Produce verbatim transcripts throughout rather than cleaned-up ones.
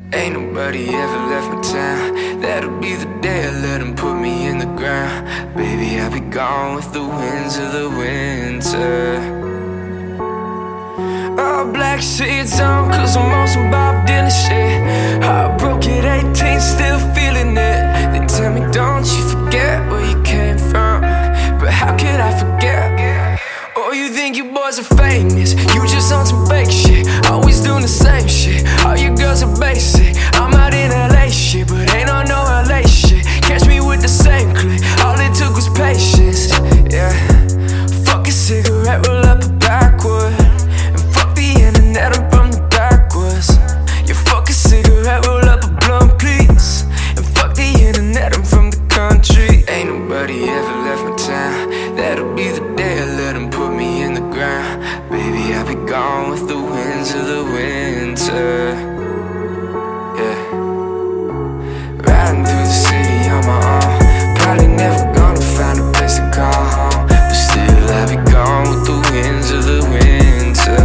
Ain't nobody ever left my town. That'll be the day I let them put me in the ground. Baby, I'll be gone with the winds of the winter. All black shades on, cause I'm on some Bob Dylan shit. Heart broke at eighteen, still feeling it. They tell me don't you forget where you came from, but how could I forget? Oh, you think you boys are famous, you just on some fake shit. Always doing the same shit, all you girls are basic. I'm out in L A shit, but ain't on no L A shit. Catch me with the same click, all it took was patience. Yeah, fuck a cigarette, roll up a backwood, and fuck the internet, I'm from the backwards. Yeah, fuck a cigarette, roll up a blunt, please, and fuck the internet, I'm from the country. Ain't nobody ever left my town. That'll be the day I let them put me in the ground. Baby, I'll be gone with the winds of the winter. Yeah, riding through the city on my own. Probably never gonna find a place to call home, but still I'll be gone with the winds of the winter.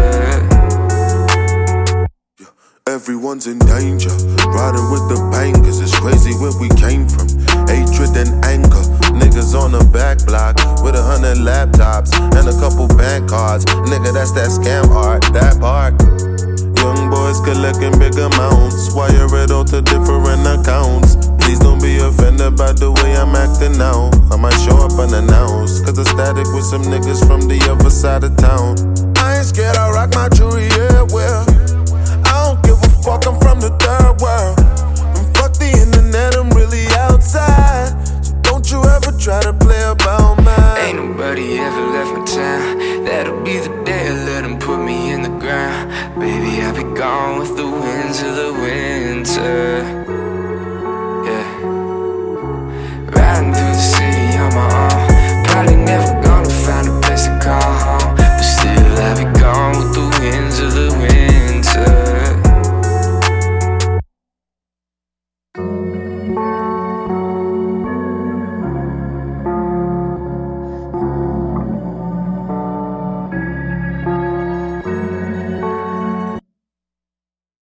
Everyone's in danger, riding with the bangers. It's crazy where we came from. Hatred and anger, niggas on the back block with a hundred laptops and a couple bank cards. Nigga, that's that scam art, that part. Young boys collecting big amounts, wire it all to different accounts. Please don't be offended by the way I'm acting now. I might show up unannounced, cause I'm static with some niggas from the other side of town. I ain't scared, I rock my jewelry, yeah, well, I don't give a fuck, I'm from the third world. And fuck the internet, I'm really outside. So don't you ever try to play about mine. Ain't nobody ever left my town. That'll be the day I let them put me in the ground. Baby, I'll be gone with the winds of the winter.